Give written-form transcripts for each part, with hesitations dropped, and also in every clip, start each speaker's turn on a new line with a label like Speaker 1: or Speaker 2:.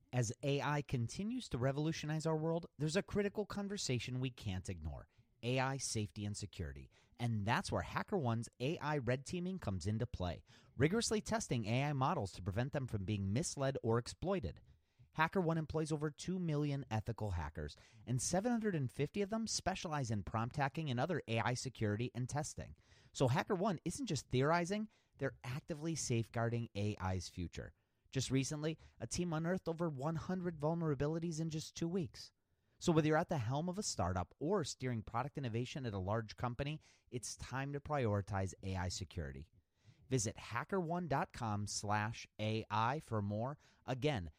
Speaker 1: As AI continues to revolutionize our world, there's a critical conversation we can't ignore: AI safety and security. And that's where HackerOne's AI red teaming comes into play, rigorously testing AI models to prevent them from being misled or exploited. HackerOne employs over 2 million ethical hackers, and 750 of them specialize in prompt hacking and other AI security and testing. So HackerOne isn't just theorizing, they're actively safeguarding AI's future. Just recently, a team unearthed over 100 vulnerabilities in just 2 weeks. So whether you're at the helm of a startup or steering product innovation at a large company, it's time to prioritize AI security. Visit hackerone.com/AI for more. Again,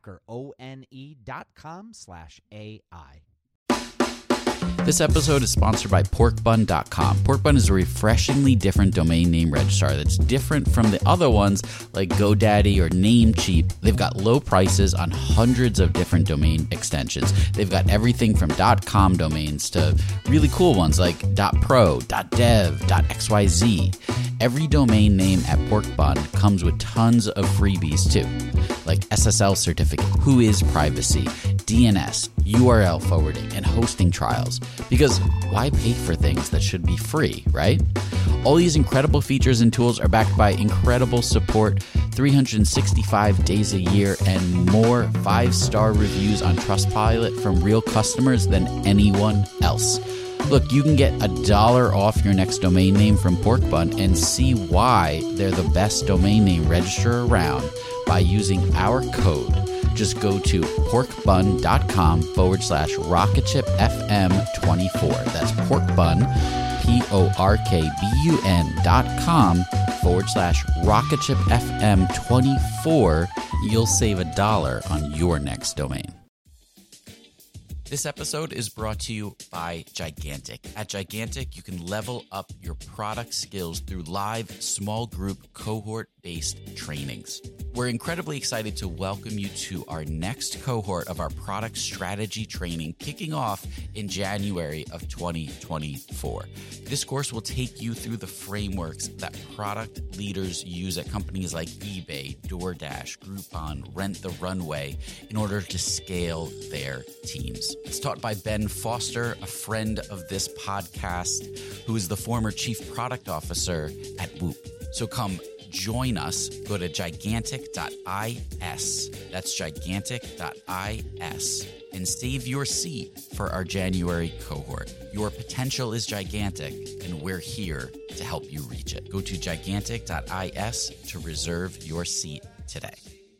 Speaker 1: hackerone.com/AI.
Speaker 2: This episode is sponsored by porkbun.com. Porkbun is a refreshingly different domain name registrar that's different from the other ones like GoDaddy or Namecheap. They've got low prices on hundreds of different domain extensions. They've got everything from .com domains to really cool ones like .pro, .dev, .xyz. Every domain name at Porkbun comes with tons of freebies too, like SSL certificate, Whois privacy, DNS, URL forwarding, and hosting trials. Because why pay for things that should be free, right? All these incredible features and tools are backed by incredible support, 365 days a year, and more 5-star reviews on Trustpilot from real customers than anyone else. Look, you can get $1 off your next domain name from Porkbun and see why they're the best domain name registrar around by using our code. Just go to porkbun.com/rocketshipfm24. That's porkbun, porkbun.com/rocketshipfm24. You'll save $1 on your next domain. This episode is brought to you by Gigantic. At Gigantic, you can level up your product skills through live small group cohort-based trainings. We're incredibly excited to welcome you to our next cohort of our product strategy training kicking off in January of 2024. This course will take you through the frameworks that product leaders use at companies like eBay, DoorDash, Groupon, Rent the Runway in order to scale their teams. It's taught by Ben Foster, a friend of this podcast, who is the former chief product officer at Whoop. So come join us. Go to gigantic.is. That's gigantic.is. And save your seat for our January cohort. Your potential is gigantic, and we're here to help you reach it. Go to gigantic.is to reserve your seat today.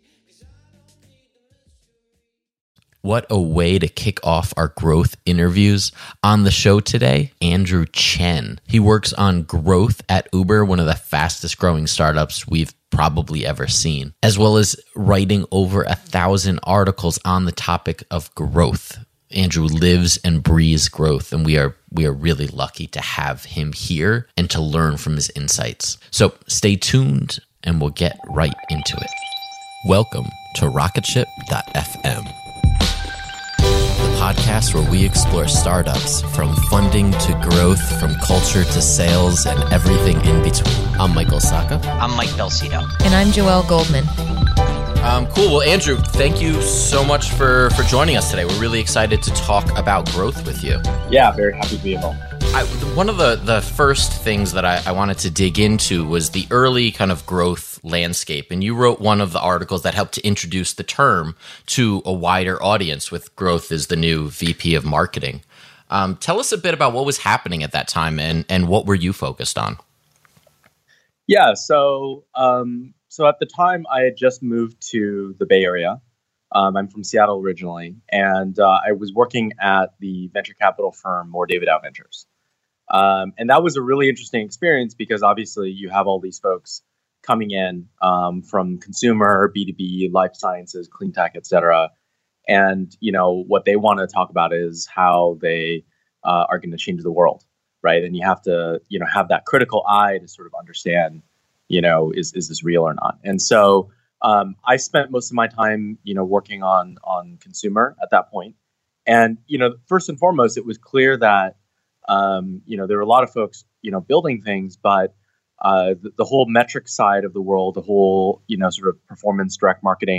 Speaker 2: What a way to kick off our growth interviews. On the show today, Andrew Chen. He works on growth at Uber, one of the fastest growing startups we've probably ever seen, as well as writing over 1,000 articles on the topic of growth. Andrew lives and breathes growth, and we are really lucky to have him here and to learn from his insights. So stay tuned and we'll get right into it. Welcome to Rocketship.fm. Podcast where we explore startups from funding to growth, from culture to sales, and everything in between. I'm Michael Sacca.
Speaker 3: I'm Mike Belsito.
Speaker 4: And I'm Joelle Goldman.
Speaker 2: Cool. Well, Andrew, thank you so much for joining us today. We're really excited to talk about growth with you.
Speaker 5: Yeah, very happy to be involved.
Speaker 2: One of the first things that I wanted to dig into was the early kind of growth landscape. And you wrote one of the articles that helped to introduce the term to a wider audience with growth as the new VP of marketing. Tell us a bit about what was happening at that time and what were you focused on?
Speaker 5: Yeah, so at the time I had just moved to the Bay Area. I'm from Seattle originally, and I was working at the venture capital firm Moore David Howe Ventures. And that was a really interesting experience because obviously you have all these folks coming in from consumer, B2B, life sciences, clean tech, et cetera. And, what they want to talk about is how they are going to change the world, right? And you have to, have that critical eye to sort of understand, is this real or not? And so I spent most of my time, working on consumer at that point. And, first and foremost, it was clear that there were a lot of folks, building things, but the whole metric side of the world, the whole, sort of performance direct marketing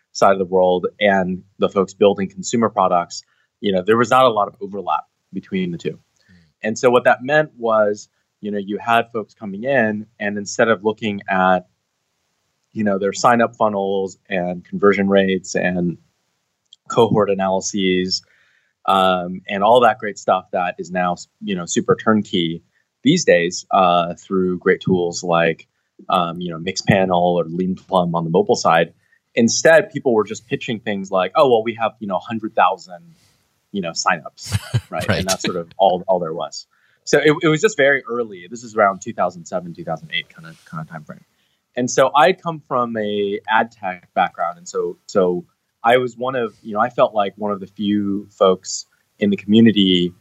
Speaker 5: side of the world and the folks building consumer products, there was not a lot of overlap between the two. And so what that meant was, you had folks coming in, and instead of looking at, their sign up funnels and conversion rates and cohort analyses, and all that great stuff that is now, super turnkey these days, through great tools like, Mixpanel or Leanplum on the mobile side. Instead, people were just pitching things like, oh, well, we have, 100,000, signups, right?
Speaker 2: Right.
Speaker 5: And that's sort of all there was. So it was just very early. This is around 2007, 2008 kind of time frame. And so I'd come from a ad tech background. And so I was I felt like one of the few folks in the community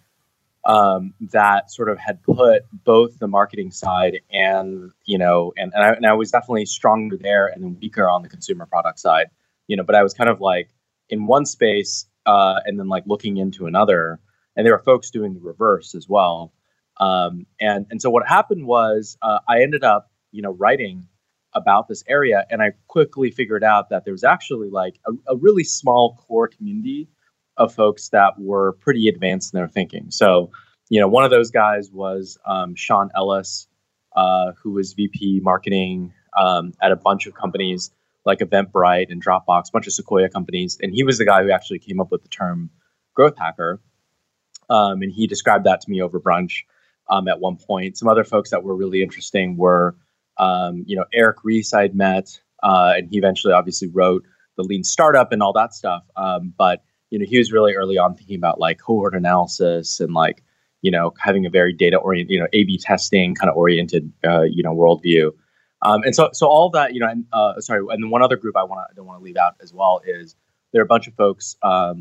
Speaker 5: that sort of had put both the marketing side and I was definitely stronger there and then weaker on the consumer product side, but I was kind of like in one space and then like looking into another, and there were folks doing the reverse as well. And so what happened was I ended up, writing about this area, and I quickly figured out that there was actually like a really small core community of folks that were pretty advanced in their thinking. So, one of those guys was Sean Ellis, who was VP marketing at a bunch of companies like Eventbrite and Dropbox, a bunch of Sequoia companies. And he was the guy who actually came up with the term growth hacker. And he described that to me over brunch at one point. Some other folks that were really interesting were, Eric Ries I'd met, and he eventually obviously wrote the Lean Startup and all that stuff. But he was really early on thinking about like cohort analysis and like, having a very data oriented, A/B testing kind of oriented, worldview. And so all that, and then one other group I don't want to leave out as well is there are a bunch of folks,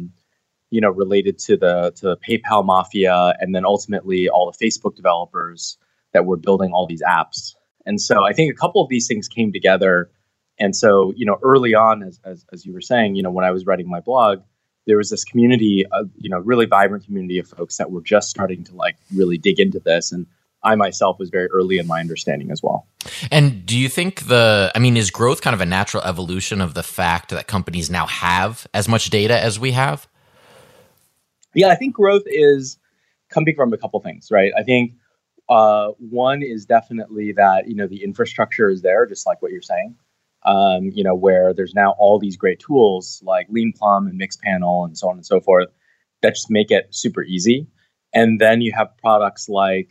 Speaker 5: related to the PayPal mafia, and then ultimately all the Facebook developers that were building all these apps. And so I think a couple of these things came together. And so, early on, as you were saying, when I was writing my blog, there was this community, really vibrant community of folks that were just starting to like really dig into this. And I myself was very early in my understanding as well.
Speaker 2: And do you think is growth kind of a natural evolution of the fact that companies now have as much data as we have?
Speaker 5: Yeah, I think growth is coming from a couple things, right? I think one is definitely that, the infrastructure is there, just like what you're saying. Where there's now all these great tools like Leanplum and Mixpanel and so on and so forth that just make it super easy. And then you have products like,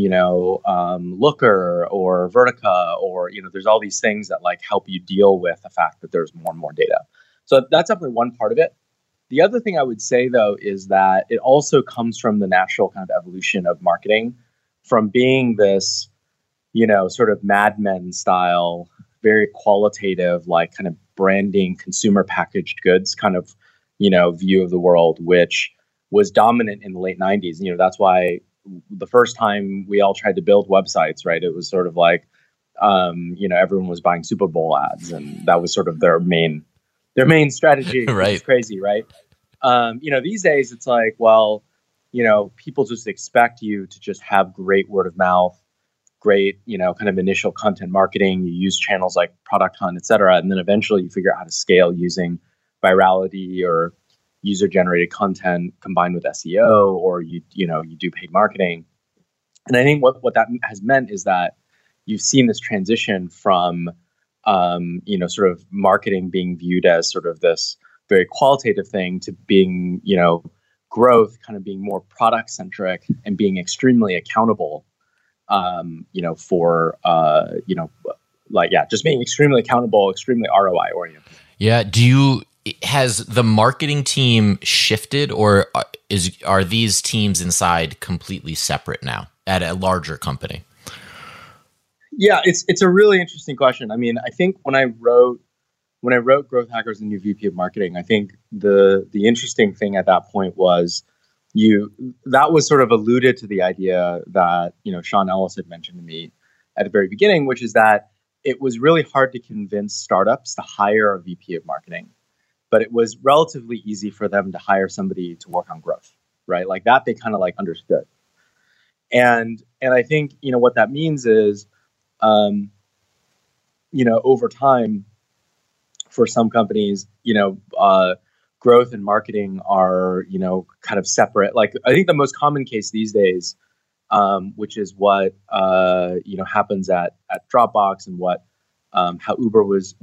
Speaker 5: Looker or Vertica, or, there's all these things that like help you deal with the fact that there's more and more data. So that's definitely one part of it. The other thing I would say, though, is that it also comes from the natural kind of evolution of marketing from being this, sort of Mad Men style, very qualitative, like kind of branding, consumer packaged goods kind of, view of the world, which was dominant in the late 90s. That's why the first time we all tried to build websites, right, it was sort of like, everyone was buying Super Bowl ads, and that was sort of their main strategy.
Speaker 2: Right.
Speaker 5: It's crazy, right? These days it's like, well, people just expect you to just have great word of mouth, great, kind of initial content marketing. You use channels like Product Hunt, et cetera. And then eventually you figure out how to scale using virality or user generated content combined with SEO, or you do paid marketing. And I think what that has meant is that you've seen this transition from, sort of marketing being viewed as sort of this very qualitative thing to being, growth kind of being more product centric and being extremely accountable, just being extremely accountable, extremely ROI oriented.
Speaker 2: Yeah. Has the marketing team shifted, or are these teams inside completely separate now at a larger company?
Speaker 5: Yeah, it's a really interesting question. I mean, I think when I wrote Growth Hackers, the new VP of marketing, I think the interesting thing at that point was that was sort of alluded to the idea that, Sean Ellis had mentioned to me at the very beginning, which is that it was really hard to convince startups to hire a VP of marketing, but it was relatively easy for them to hire somebody to work on growth, right? Like that they kind of like understood. And I think, what that means is, over time, for some companies, growth and marketing are, kind of separate. Like I think the most common case these days, which is what happens at Dropbox and what how Uber was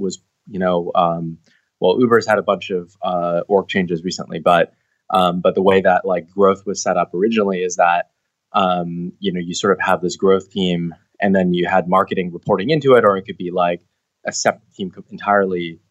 Speaker 5: Uber's had a bunch of org changes recently, but the way that like growth was set up originally is that you sort of have this growth team, and then you had marketing reporting into it, or it could be like a separate team entirely.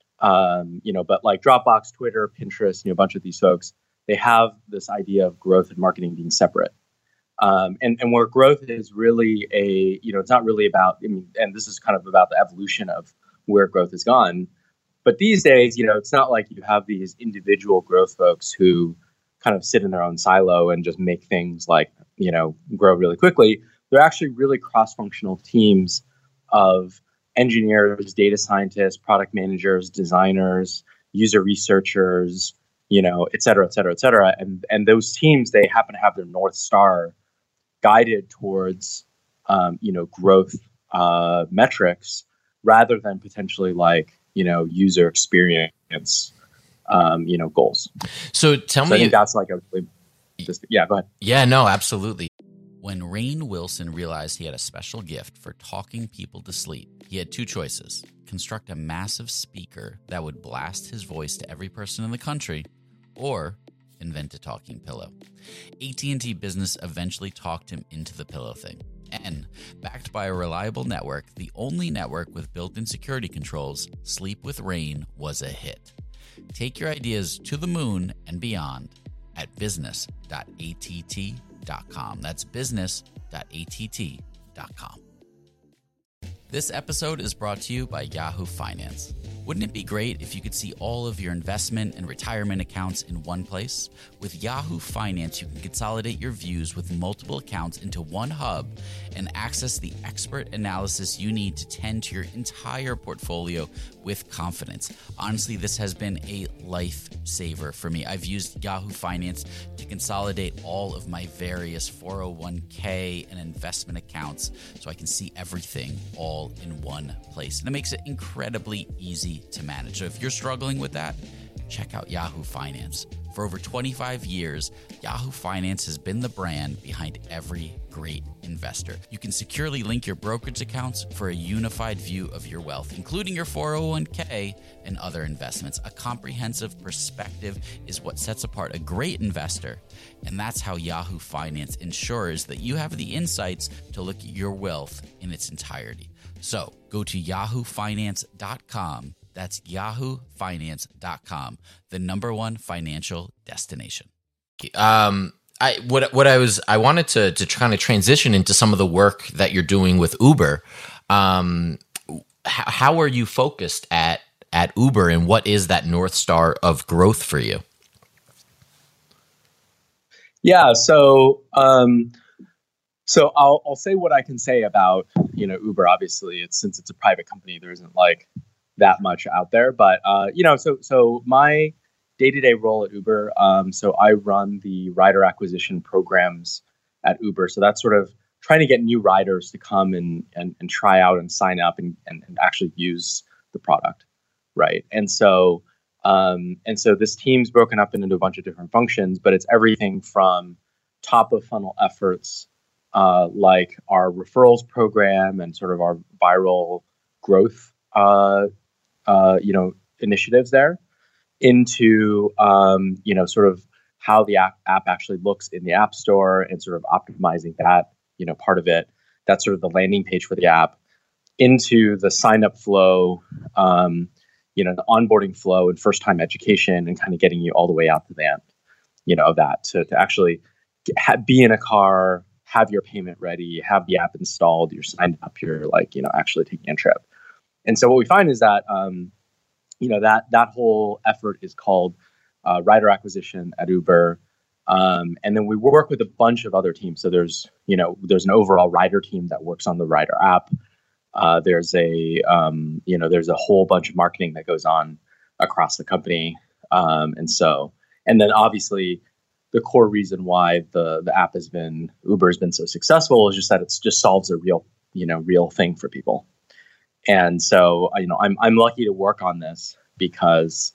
Speaker 5: But like Dropbox, Twitter, Pinterest, a bunch of these folks, they have this idea of growth and marketing being separate. And where growth is really it's not really about, and this is kind of about the evolution of where growth has gone. But these days, it's not like you have these individual growth folks who kind of sit in their own silo and just make things like, grow really quickly. They're actually really cross-functional teams of engineers, data scientists, product managers, designers, user researchers, et cetera, et cetera, et cetera. And those teams, they happen to have their North Star guided towards, growth metrics rather than potentially like, user experience, goals.
Speaker 3: So tell me,
Speaker 5: I think that's like yeah, go ahead.
Speaker 3: Yeah, no, absolutely.
Speaker 2: When Rainn Wilson realized he had a special gift for talking people to sleep, he had two choices: construct a massive speaker that would blast his voice to every person in the country, or invent a talking pillow. AT&T Business eventually talked him into the pillow thing. And, backed by a reliable network, the only network with built-in security controls, Sleep with Rainn was a hit. Take your ideas to the moon and beyond at business.att.com. That's business.att.com. This episode is brought to you by Yahoo Finance. Wouldn't it be great if you could see all of your investment and retirement accounts in one place? With Yahoo Finance, you can consolidate your views with multiple accounts into one hub and access the expert analysis you need to tend to your entire portfolio with confidence. Honestly, this has been a lifesaver for me. I've used Yahoo Finance to consolidate all of my various 401k and investment accounts so I can see everything all in one place. And it makes it incredibly easy to manage. So if you're struggling with that, check out Yahoo Finance. For over 25 years, Yahoo Finance has been the brand behind every great investor. You can securely link your brokerage accounts for a unified view of your wealth, including your 401k and other investments. A comprehensive perspective is what sets apart a great investor, and that's how Yahoo Finance ensures that you have the insights to look at your wealth in its entirety. So go to yahoofinance.com. That's yahoofinance.com, the number one financial destination.
Speaker 3: I wanted to kind of transition into some of the work that you're doing with Uber. How are you focused at Uber, and what is that North Star of growth for you?
Speaker 5: Yeah, so I'll say what I can say about Uber. Obviously, since it's a private company, there isn't like that much out there. But so my day-to-day role at Uber, so I run the rider acquisition programs at Uber. So that's sort of trying to get new riders to come and try out and sign up and actually use the product, right? And so this team's broken up into a bunch of different functions, but it's everything from top of funnel efforts like our referrals program and sort of our viral growth initiatives there, into sort of how the app actually looks in the App Store and sort of optimizing that part of it. That's sort of the landing page for the app, into the sign up flow, the onboarding flow and first time education, and kind of getting you all the way out to the end, of that to actually be in a car, have your payment ready, have the app installed, you're signed up, you're actually taking a trip. And so what we find is that, that whole effort is called rider acquisition at Uber. And then we work with a bunch of other teams. So there's an overall rider team that works on the rider app. There's a whole bunch of marketing that goes on across the company. And then obviously the core reason why the app Uber has been so successful is just that it's just solves a real thing for people. And so, I'm lucky to work on this because,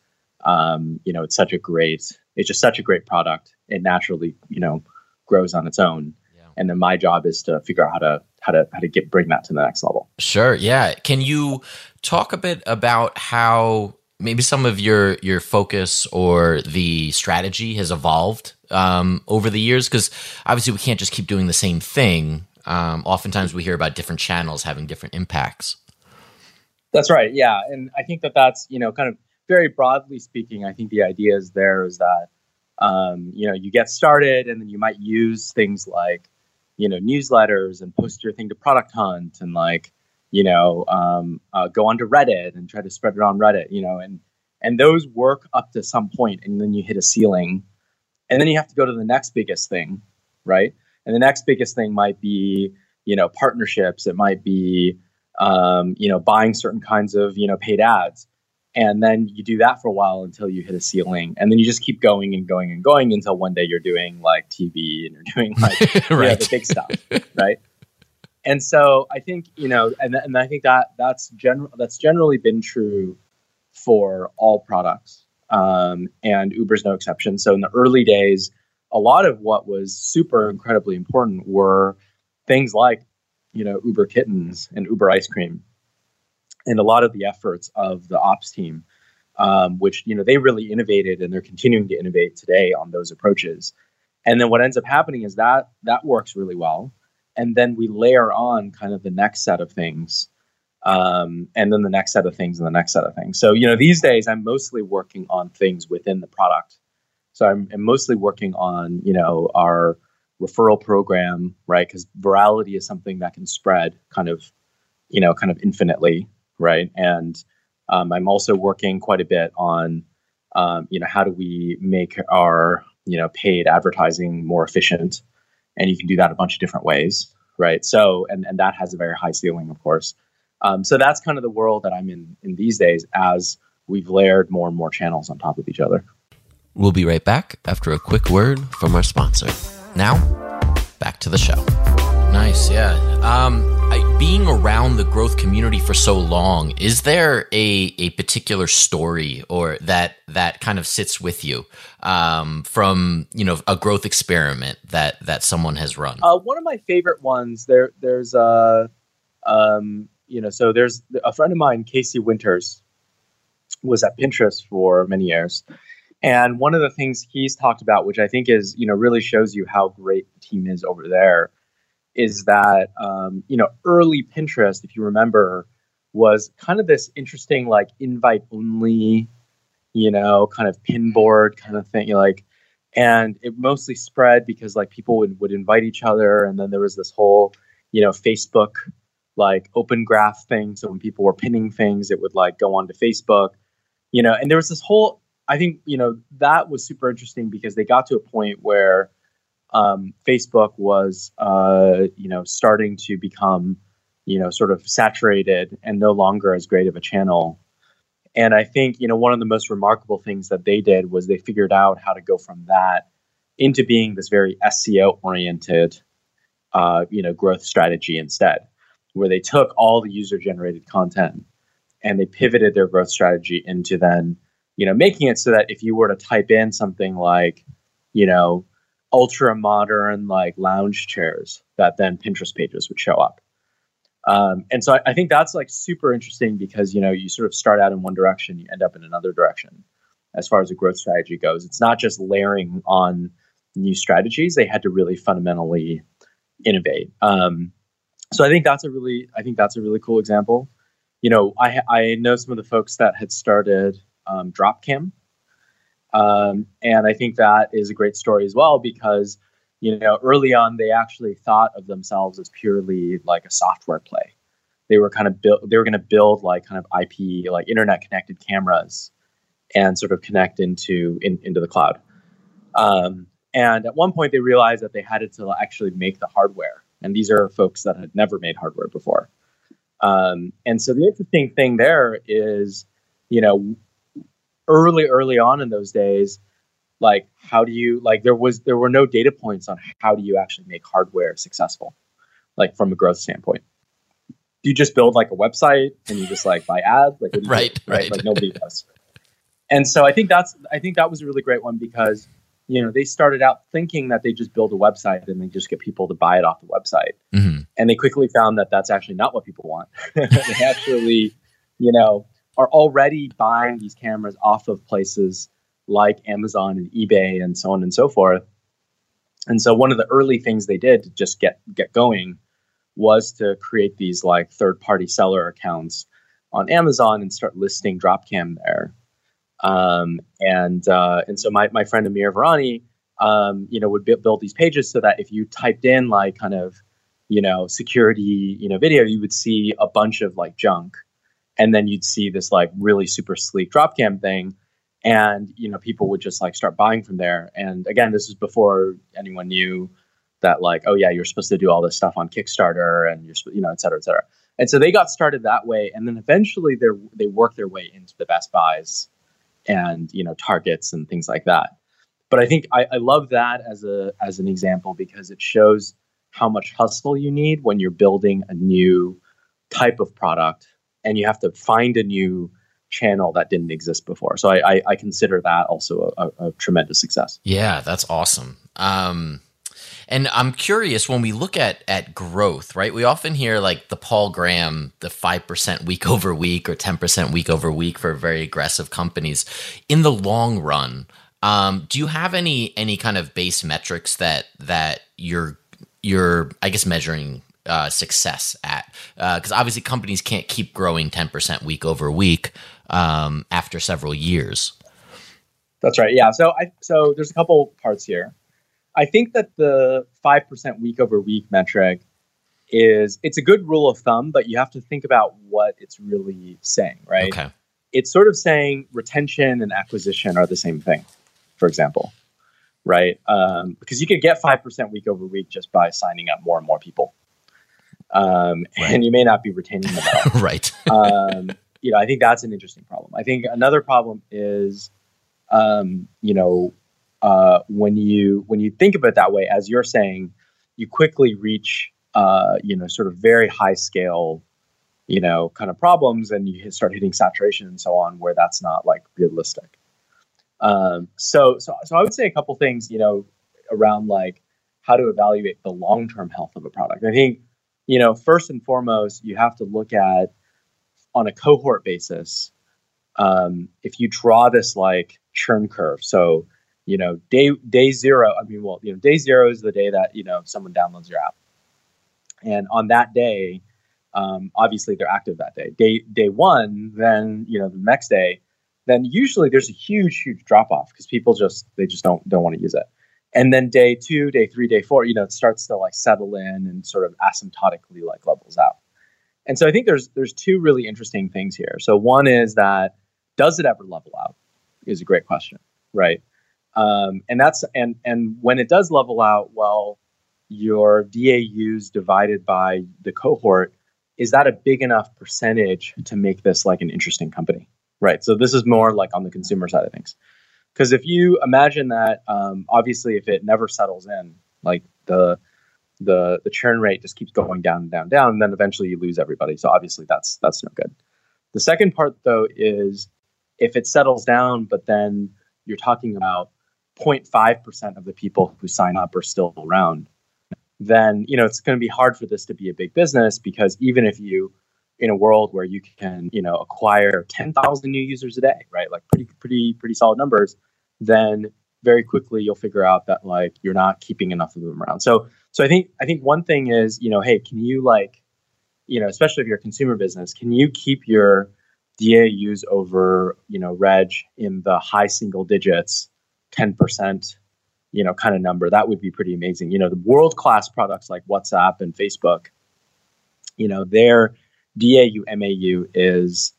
Speaker 5: it's just such a great product. It naturally, grows on its own. Yeah. And then my job is to figure out how to bring that to the next level.
Speaker 3: Sure. Yeah. Can you talk a bit about how maybe some of your focus or the strategy has evolved over the years? Because obviously we can't just keep doing the same thing. Oftentimes we hear about different channels having different impacts.
Speaker 5: That's right. Yeah. And I think that's, kind of very broadly speaking, I think the idea is that, you get started and then you might use things like, newsletters and post your thing to Product Hunt and go onto Reddit and try to spread it on Reddit, and those work up to some point, and then you hit a ceiling, and then you have to go to the next biggest thing, right? And the next biggest thing might be, partnerships. It might be, buying certain kinds of, paid ads. And then you do that for a while until you hit a ceiling. And then you just keep going and going and going until one day you're doing like TV and you're doing like
Speaker 3: right.
Speaker 5: The big stuff, right? And so I think, and I think that's generally been true for all products. And Uber's no exception. So in the early days, a lot of what was super incredibly important were things like, Uber Kittens and Uber Ice Cream. And a lot of the efforts of the ops team, which, they really innovated and they're continuing to innovate today on those approaches. And then what ends up happening is that works really well. And then we layer on kind of the next set of things, and then the next set of things and the next set of things. So, these days I'm mostly working on things within the product. So I'm mostly working on, our referral program, right? Because virality is something that can spread kind of infinitely. Right. And I'm also working quite a bit on, how do we make our, paid advertising more efficient? And you can do that a bunch of different ways. Right. So and that has a very high ceiling, of course. So that's kind of the world that I'm in these days as we've layered more and more channels on top of each other.
Speaker 3: We'll be right back after a quick word from our sponsor. Now, back to the show. Nice. Yeah. Being around the growth community for so long, is there a particular story or that kind of sits with you from a growth experiment that someone has run?
Speaker 5: One of my favorite ones. There's so there's a friend of mine, Casey Winters, was at Pinterest for many years, and one of the things he's talked about, which I think is really shows you how great the team is over there, is that, early Pinterest, if you remember, was kind of this interesting, like invite only, kind of pin board kind of thing, and it mostly spread because like people would invite each other. And then there was this whole, Facebook, like open graph thing. So when people were pinning things, it would like go onto Facebook, and there was this whole, I think, that was super interesting because they got to a point where Facebook was, starting to become, sort of saturated and no longer as great of a channel. And I think, one of the most remarkable things that they did was they figured out how to go from that into being this very SEO oriented, growth strategy instead, where they took all the user generated content and they pivoted their growth strategy into then, making it so that if you were to type in something like, ultra modern like lounge chairs, that then Pinterest pages would show up. And so I think that's like super interesting because, you sort of start out in one direction, you end up in another direction as far as a growth strategy goes. It's not just layering on new strategies. They had to really fundamentally innovate. So I think that's a really cool example. I know some of the folks that had started Dropcam. And I think that is a great story as well because, early on, they actually thought of themselves as purely like a software play. They were going to build like kind of IP, like internet connected cameras and sort of connect into the cloud. And at one point they realized that they had to actually make the hardware. And these are folks that had never made hardware before. And so the interesting thing there is, early on in those days, like how do you there were no data points on how do you actually make hardware successful, like from a growth standpoint, Do you just build like a website and you just like buy ads? Like, what do you do?
Speaker 3: Right.
Speaker 5: Like nobody does. And so I think that was a really great one because, they started out thinking that they just build a website and they just get people to buy it off the website.
Speaker 3: Mm-hmm.
Speaker 5: And they quickly found that that's actually not what people want. They actually, are already buying these cameras off of places like Amazon and eBay and so on and so forth. And so one of the early things they did to just get going was to create these like third-party seller accounts on Amazon and start listing Dropcam there. And so my friend Amir Varani, would build these pages so that if you typed in like kind of, security, video, you would see a bunch of like junk, and then you'd see this like really super sleek Dropcam thing, and people would just like start buying from there. And again, this is before anyone knew that like, oh yeah, you're supposed to do all this stuff on Kickstarter and you're, et cetera, et cetera. And so they got started that way, and then eventually they worked their way into the Best Buys and Targets and things like that. But I think I love that as an example because it shows how much hustle you need when you're building a new type of product and you have to find a new channel that didn't exist before. So I consider that also a tremendous success.
Speaker 3: Yeah, that's awesome. And I'm curious, when we look at growth, right? We often hear like the Paul Graham, the 5% week over week or 10% week over week for very aggressive companies. In the long run, do you have any kind of base metrics that you're I guess measuring success at? Because obviously companies can't keep growing 10% week over week after several years.
Speaker 5: That's right. Yeah. So there's a couple parts here. I think that the 5% week over week metric it's a good rule of thumb, but you have to think about what it's really saying, right?
Speaker 3: Okay.
Speaker 5: It's sort of saying retention and acquisition are the same thing, for example, right? Because you could get 5% week over week just by signing up more and more people. Right. And you may not be retaining them at all.
Speaker 3: Right.
Speaker 5: I think that's an interesting problem. I think another problem is, when you think of it that way, as you're saying, you quickly reach, sort of very high scale, kind of problems, and you start hitting saturation and so on, where that's not like realistic. So I would say a couple things, around like how to evaluate the long-term health of a product. I think, first and foremost, you have to look at on a cohort basis. If you draw this like churn curve, so day zero. Day zero is the day that someone downloads your app, and on that day, obviously they're active that day. Day one, then the next day, then usually there's a huge drop off because people just don't want to use it. And then day 2, day 3, day 4, it starts to like settle in and sort of asymptotically like levels out. And so I think there's two really interesting things here. So one is that does it ever level out? Is a great question, right? And when it does level out, well, your DAUs divided by the cohort, is that a big enough percentage to make this like an interesting company, right? So this is more like on the consumer side of things. Because if you imagine that, obviously, if it never settles in, like the churn rate just keeps going down and down and down, and then eventually you lose everybody. So obviously that's no good. The second part, though, is if it settles down, but then you're talking about 0.5% of the people who sign up are still around, then it's going to be hard for this to be a big business, because even if you, in a world where you can acquire 10,000 new users a day, right, like pretty solid numbers, then very quickly you'll figure out that like you're not keeping enough of them around. So I think one thing is, hey, can you like, especially if you're a consumer business, can you keep your DAUs over reg in the high single digits, 10%, kind of number? That would be pretty amazing. The world-class products like WhatsApp and Facebook, their DAU MAU is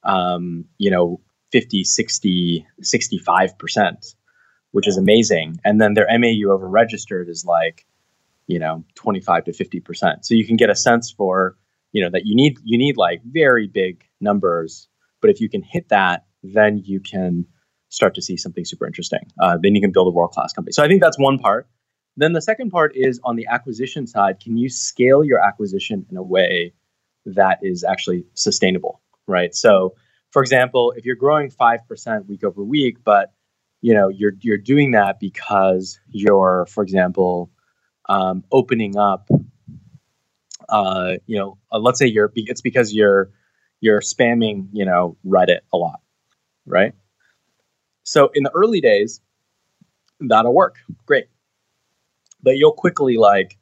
Speaker 5: 50, 60, 65%, which is amazing. And then their MAU over registered is like 25 to 50%. So you can get a sense for that you need like very big numbers, but if you can hit that, then you can start to see something super interesting. Then you can build a world-class company. So I think that's one part. Then the second part is on the acquisition side. Can you scale your acquisition in a way that is actually sustainable, right? So, for example, if you're growing 5% week over week, but you're doing that because you're, for example, opening up, let's say it's because you're spamming, Reddit a lot, right? So in the early days, that'll work great, but you'll quickly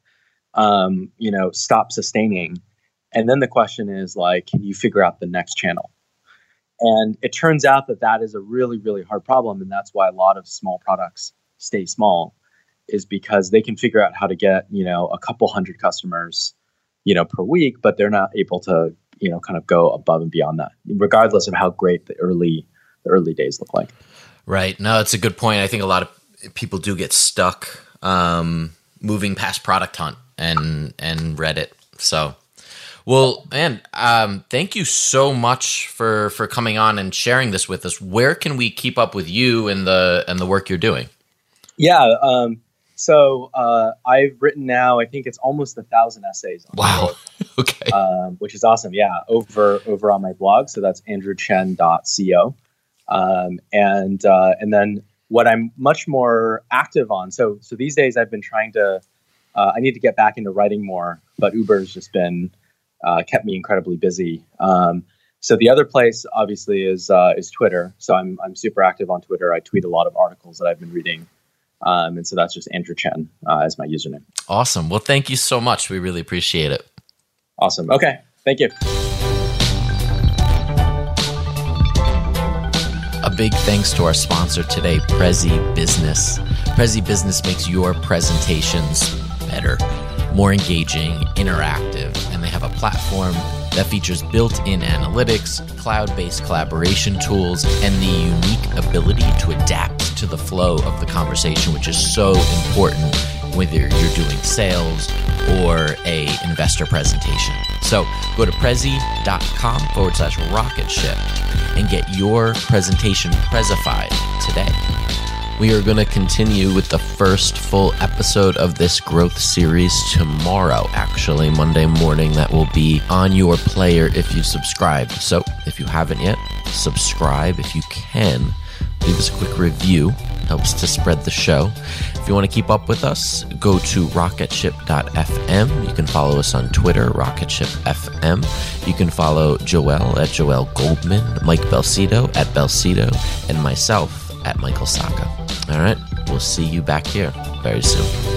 Speaker 5: stop sustaining, and then the question is can you figure out the next channel? And it turns out that is a really, really hard problem. And that's why a lot of small products stay small, is because they can figure out how to get, a couple hundred customers, per week, but they're not able to, kind of go above and beyond that, regardless of how great the early days look like.
Speaker 3: Right. No, it's a good point. I think a lot of people do get stuck moving past Product Hunt and Reddit. So, well, man, thank you so much for coming on and sharing this with us. Where can we keep up with you and the work you're doing?
Speaker 5: Yeah. So I've written now, I think it's almost 1,000 essays.
Speaker 3: Wow. Okay.
Speaker 5: Which is awesome. Yeah. Over on my blog. So that's andrewchen.co. And then what I'm much more active on. So these days I've been trying to, I need to get back into writing more, but Uber's just been, kept me incredibly busy. So the other place obviously is Twitter. So I'm super active on Twitter. I tweet a lot of articles that I've been reading. And so that's just Andrew Chen as my username.
Speaker 3: Awesome. Well, thank you so much. We really appreciate it.
Speaker 5: Awesome. Okay. Thank you.
Speaker 3: A big thanks to our sponsor today, Prezi Business. Prezi Business makes your presentations better, more engaging, interactive, and they have a platform that features built-in analytics, cloud-based collaboration tools, and the unique ability to adapt to the flow of the conversation, which is so important whether you're doing sales or a investor presentation. So go to prezi.com/rocketship and get your presentation Prezified today. We are going to continue with the first full episode of this growth series tomorrow, actually, Monday morning. That will be on your player if you subscribe. So if you haven't yet, subscribe. If you can, leave us a quick review. Helps to spread the show. If you want to keep up with us, go to rocketship.fm. You can follow us on Twitter, rocketshipfm. You can follow Joel at Joel Goldman, Mike Belcito at Belcito, and myself at Michael Saka. All right, we'll see you back here very soon.